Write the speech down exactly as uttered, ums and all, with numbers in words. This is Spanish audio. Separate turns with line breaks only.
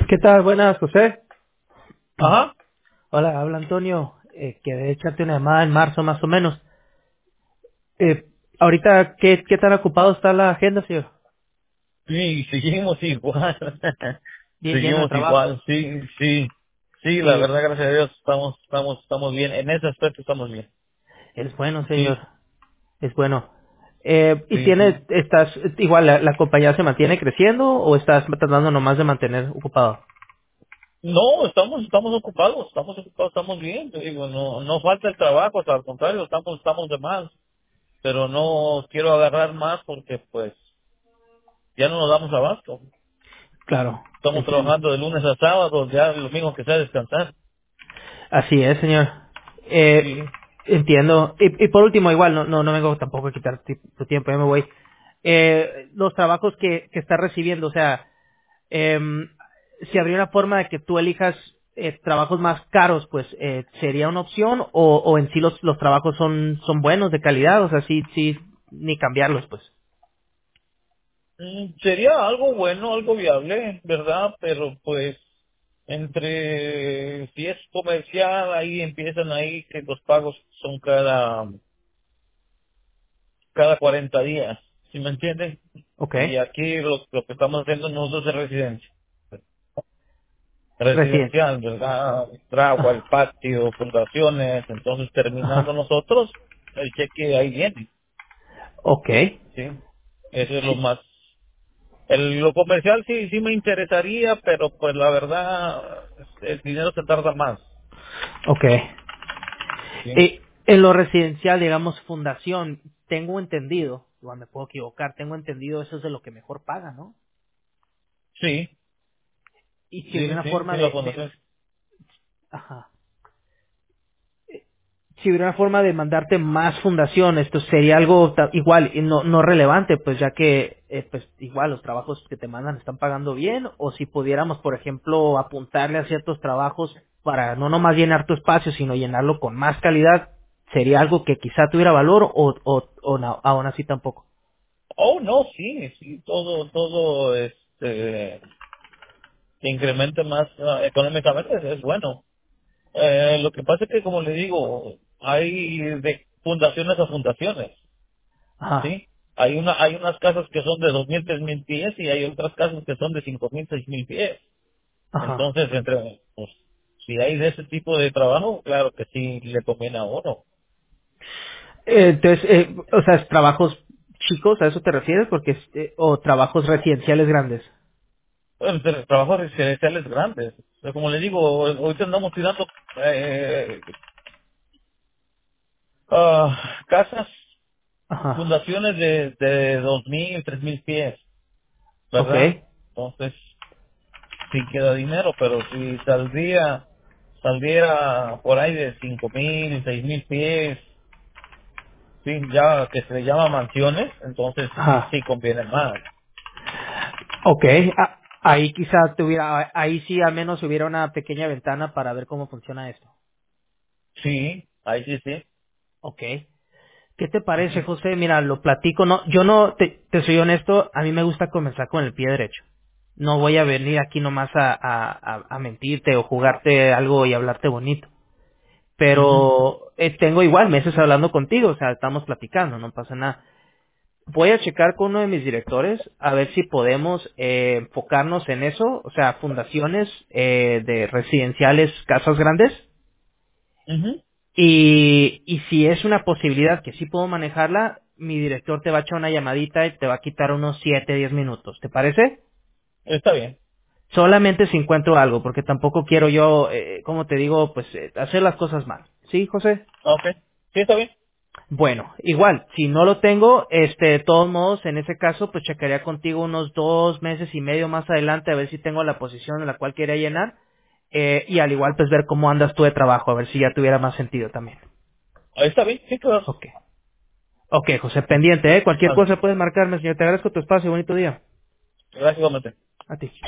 ¿Qué tal? Buenas, José.
Ajá.
Hola, habla Antonio. Eh, que de echarte una llamada en marzo más o menos. Eh, ahorita, ¿qué, ¿qué tan ocupado está la agenda, señor?
Sí, seguimos igual.
Bien lleno de
Seguimos
trabajo.
igual, sí, sí. Sí, la
Sí,
verdad, gracias a Dios, estamos, estamos, estamos bien. En ese aspecto estamos bien.
es bueno,
Sí,
señor. Es bueno. Eh, ¿Y
sí, sí.
tienes, estás, igual, la, la compañía se mantiene creciendo o estás tratando nomás de mantener ocupado?
No, estamos, estamos ocupados, estamos ocupados, estamos bien. Te digo, no, no falta el trabajo, o sea, al contrario, estamos, estamos de más. Pero no quiero agarrar más porque, pues, ya no nos damos abasto.
Claro,
Estamos
entiendo.
trabajando de lunes a sábado, ya lo mismo que sea descansar.
Así es, señor. Eh,
Sí.
entiendo. Y, y por último, igual, no, no, no vengo tampoco a quitar ti- tu tiempo, ya me voy. Eh, los trabajos que, que estás recibiendo, o sea, em, si habría una forma de que tú elijas eh, trabajos más caros, pues, eh, ¿sería una opción? O, o en sí los, los trabajos son, son buenos, de calidad, o sea, sí, sí, ni cambiarlos, pues.
Mm, Sería algo bueno, algo viable, ¿verdad? Pero pues entre si es comercial, ahí empiezan ahí que los pagos son cada cada cuarenta días, ¿sí me entienden?
Ok.
Y aquí lo, lo que estamos haciendo nosotros es residencia,
Recién.
residencial, ¿verdad? El agua, el
Ah,
patio, fundaciones, entonces terminando
ajá.
nosotros, el cheque ahí viene,
Ok.
¿sí? Eso es lo
Sí.
más. El, lo comercial sí, sí me interesaría, pero pues la verdad, el dinero se tarda más.
Ok.
Sí,
Eh, en lo residencial, digamos, fundación, tengo entendido, igual me puedo equivocar, tengo entendido eso es de lo que mejor paga, ¿no?
sí,
Y si hubiera
sí,
una
sí,
forma
sí, la
de, de-
fundación.
ajá, si hubiera una forma de mandarte más fundación, esto sería algo ta- igual y no, no relevante, pues ya que, eh, pues igual los trabajos que te mandan están pagando bien, o si pudiéramos, por ejemplo, apuntarle a ciertos trabajos para no nomás llenar tu espacio, sino llenarlo con más calidad, sería algo que quizá tuviera valor o, o, o no, aún así tampoco.
Oh, no, sí, sí, todo, todo, este, que incremente más ah, económicamente es, es bueno. Eh, lo que pasa es que, como le digo, hay de fundaciones a fundaciones,
Ajá,
¿sí? Hay una, hay unas casas que son de dos mil, tres mil pies y hay otras casas que son de cinco mil, seis mil pies.
ajá.
Entonces, entre, pues, si hay de ese tipo de trabajo, claro que sí le conviene a uno.
Eh, Entonces, eh, o sea, trabajos chicos, ¿a eso te refieres? Porque, es, eh, o trabajos residenciales grandes.
Bueno, entre trabajos residenciales grandes. Pero como le digo, ahorita andamos tirando eh, ah, casas,
Ajá.
fundaciones de, de dos mil, tres mil pies,
Ok.
¿verdad? Entonces, sí queda dinero, pero si saldría, saliera por ahí de cinco mil, seis mil pies, sí, ya que se le llama mansiones, entonces sí,
Ajá.
sí conviene más.
Ok. Ah, ahí quizá tuviera, ahí sí al menos hubiera una pequeña ventana para ver cómo funciona esto.
Sí, ahí sí, sí.
Ok. ¿Qué te parece,
Ujú,
José? Mira, lo platico, no, yo no, te, te soy honesto, a mí me gusta comenzar con el pie derecho. No voy a venir aquí nomás a, a, a, a mentirte o jugarte algo y hablarte bonito.
ujú,
Pero eh, tengo igual meses hablando contigo, o sea, estamos platicando, no pasa nada. Voy a checar con uno de mis directores a ver si podemos eh, enfocarnos en eso, o sea, fundaciones eh, de residenciales, casas grandes,
ujú.
y, y si es una posibilidad que sí puedo manejarla, mi director te va a echar una llamadita y te va a quitar unos siete, diez minutos, ¿te parece?
Está bien.
Solamente si encuentro algo, porque tampoco quiero yo, eh, como te digo, pues eh, hacer las cosas mal. ¿Sí, José?
Ok. Sí, está bien.
Bueno, igual, si no lo tengo, este, de todos modos, en ese caso, pues checaría contigo unos dos meses y medio más adelante a ver si tengo la posición en la cual quería llenar, eh, y al igual, pues ver cómo andas tú de trabajo, a ver si ya tuviera más sentido también.
Ahí está bien. Sí, claro.
Ok. Ok, José, pendiente, ¿eh? Cualquier
Vale.
cosa puedes marcarme, señor. Te agradezco tu espacio. Bonito día.
Gracias, igualmente.
A ti.